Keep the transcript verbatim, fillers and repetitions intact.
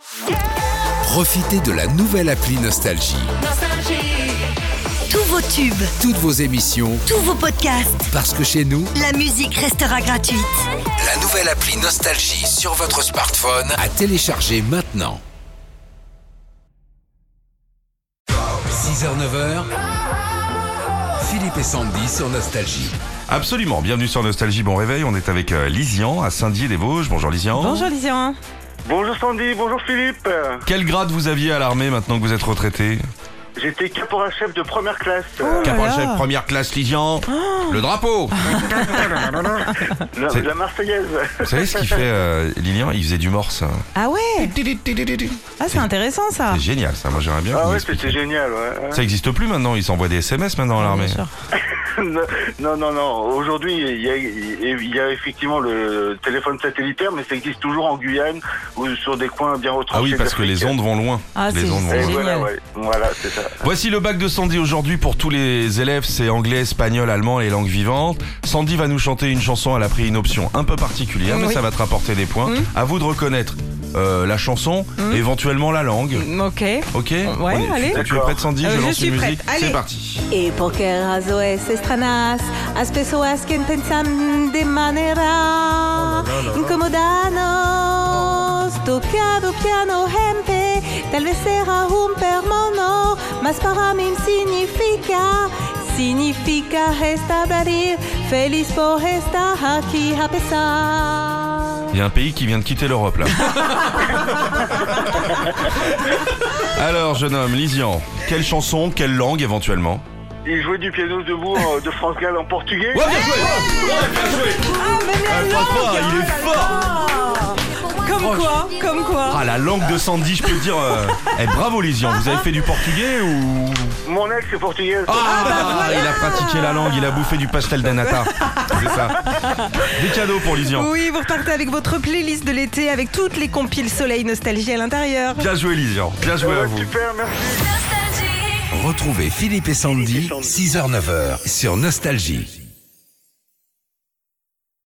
Profitez de la nouvelle appli Nostalgie. Tous vos tubes, Toutes vos émissions, tous vos podcasts, parce que chez nous, la musique restera gratuite. la nouvelle appli Nostalgie sur votre smartphone à télécharger maintenant. six heures neuf heures, Philippe et Sandy sur Nostalgie. Absolument, bienvenue sur Nostalgie, bon réveil, on est avec euh, Lisian à Saint-Dié-des-Vosges. Bonjour Lisian. Bonjour Lisian. Bonjour Sandy, bonjour Philippe. Quel grade vous aviez à l'armée maintenant que vous êtes retraité? J'étais caporal-chef de première classe. Oh là Caporal-chef là. première classe Lisian. Le drapeau. La, C'est- la Marseillaise. Vous savez ce qu'il fait euh, Lilian? Il faisait du morse. Ah ouais. Ah c'est intéressant ça. C'est génial ça, moi j'aimerais bien Ah qu'on ouais, m'explique. c'était génial, ouais. Ça existe plus maintenant, ils s'envoient des S M S maintenant à l'armée. Bien sûr. Non, non, non. Aujourd'hui, il y a, il y a effectivement le téléphone satellitaire, mais ça existe toujours en Guyane ou sur des coins bien retranchés. Ah oui, parce que les d'Afrique. ondes vont loin. Ah, les c'est- ondes vont c'est Et loin. génial. voilà, ouais. Voilà, c'est ça. Voici le bac de Sandy aujourd'hui pour tous les élèves, c'est anglais, espagnol, allemand et langues vivantes. Sandy va nous chanter une chanson, elle a pris une option un peu particulière, mais Oui. ça va te rapporter des points. Mm. À vous de reconnaître euh, la chanson, Mm. éventuellement la langue. Ok. Ok Ouais, On est- allez. Tu es D'accord. prête Sandy? Euh, Je je lance suis une prête. musique, Allez. c'est parti. E poche raso es estranas, as pessoas que pensam de manera incomodanos. Tocado piano hempe, talvez será un permono, mas para mim significa, significa restablir, feliz por estar aqui a pesar. Il y a un pays qui vient de quitter l'Europe là. Alors jeune homme, Lisian, quelle chanson, quelle langue éventuellement? Il jouait du piano debout euh, de France Gall en portugais. Ouais, bien joué. Ouais, bien joué. Ah mais la Ah, langue. franchement, il est oh là fort. là. Comme quoi, comme quoi. Ah la langue de Sandy, je peux te dire. euh, eh, bravo Lisian, vous avez fait du portugais ou? Mon ex est portugaise. Ah, il a pratiqué la langue, il a bouffé du pastel d'anata. C'est ça. Des cadeaux pour Lisian. Oui, vous repartez avec votre playlist de l'été avec toutes les compiles Soleil Nostalgie à l'intérieur. Bien joué Lisian, bien joué à Ouais, vous. super, merci. Retrouvez Philippe et Sandy, six heures neuf heures sur Nostalgie.